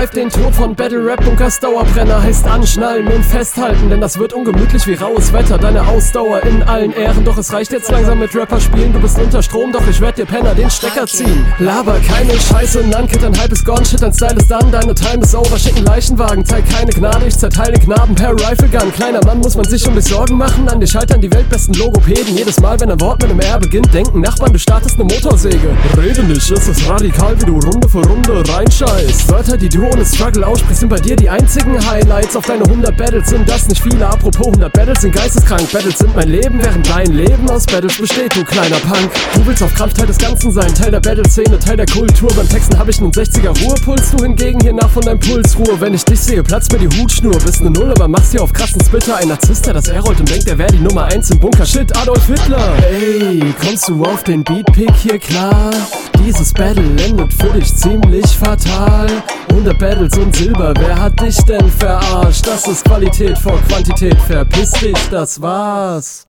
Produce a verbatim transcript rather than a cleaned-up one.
live den Tod von Battle Rap. Bunkers Dauerbrenner heißt anschnallen und festhalten, denn das wird ungemütlich wie raues Wetter. Deine Ausdauer in allen Ehren, doch es reicht jetzt langsam mit Rapper spielen. Du bist unter Strom, doch ich werd dir Penner den Stecker ziehen. Laber keine Scheiße, Nankit, dein Hype ist gone, shit, dein Style ist done, deine Time is over. Schicken Leichenwagen, zeig keine Gnade, ich zerteile Knaben per Riflegun. Kleiner Mann, muss man sich um dich Sorgen machen? An dir scheitern die weltbesten Logopäden. Jedes Mal, wenn ein Wort mit einem R beginnt, denken Nachbarn, du startest ne Motorsäge. Rede nicht, es ist radikal, wie du Runde für Runde reinscheißt. Wörter, die du ohne Struggle aussprichst, sind bei dir die einzigen Highlights. Auf deine hundert Battles sind das nicht viele. Apropos hundert Battles sind geisteskrank. Battles sind mein Leben, während dein Leben aus Battles besteht, du kleiner Punk. Du willst auf Kraft Teil des Ganzen sein, Teil der Battle-Szene, Teil der Kultur. Beim Texten hab ich nen sechziger Ruhepuls, du hingegen hier nach von deinem Puls Ruhe. Wenn ich dich sehe, platzt mir die Hutschnur. Bist ne Null, aber machst hier auf krassen Splitter. Ein Narzisst, der das R rollt und denkt, er wär die Nummer eins im Bunker. Shit, Adolf Hitler. Ey, kommst du auf den Beatpick hier klar? Dieses Battle endet für dich ziemlich fatal. hundert Battles und Silber, wer hat dich denn verarscht? Das ist Qualität vor Quantität, verpiss dich, das war's.